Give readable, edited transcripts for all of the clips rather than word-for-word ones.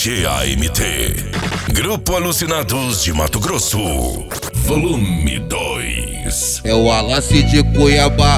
GAMT, Grupo Alucinados de Mato Grosso, Volume 2. É o Wallace de Cuiabá,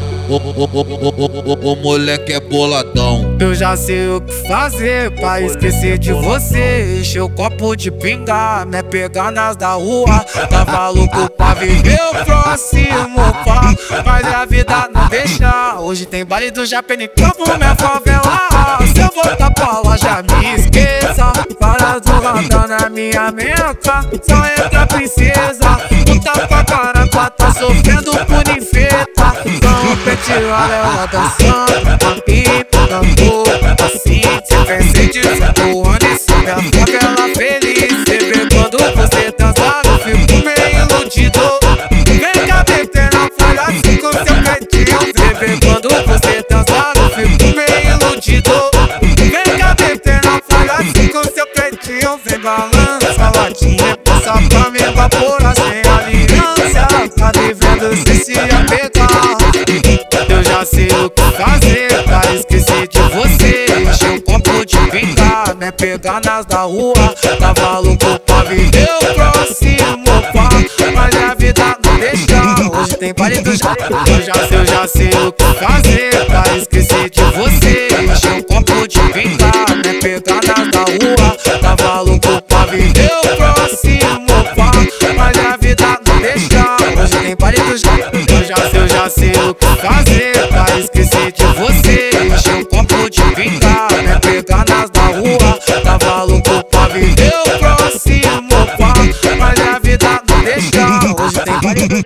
o moleque é boladão. Eu já sei o que fazer pra esquecer de você. Encher o copo de pinga, me pegar nas da rua. Tava louco pra viver o próximo, pá, mas a vida não deixa. Hoje tem baile do Japão em Campo, minha favela. Se eu voltar pra lá já me esqueça. Para do radar na minha meta, só entra princesa. Puta pra caramba, tá sofrendo por infeta. Então petiolha ela dançando, pipa da boca, assim. Se pensei de o ano e sobe a favela feliz. Você vê quando você dançar, eu fico meio iludido. Vem cá, veterano, fala assim com seu cantinho. Você vê quando você dançar, eu fico meio iludido. Vem cá, veterano, fala assim com seu cantinho. Vem balança, latinha, passa pra me evaporar sem aliança. Tá vivendo sem se apegar. Eu já sei o que fazer pra esquecer de você. Encher um copo de pinga, me pegar nas da rua. Tava louco pra viver o próximo, pá, mas a vida não deixa. Hoje tem baile do Japão. Eu já sei o que fazer pra esquecer de você. Encher um copo de pinga, me pegar nas da rua. Tava louco pra viver o próximo, pá, mas a vida não deixa. Hoje tem baile do Japão. Eu já sei o que fazer pra esquecer de você. Encher um copo de pinga, me pegar nas da rua. Tava louco pra viver o próximo, pá, mas a vida não deixa. Hoje tem baile do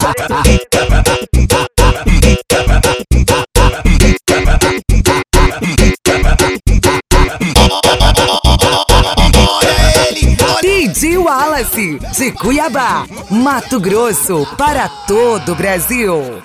DJ Wallace de Cuiabá, Mato Grosso, para todo o Brasil.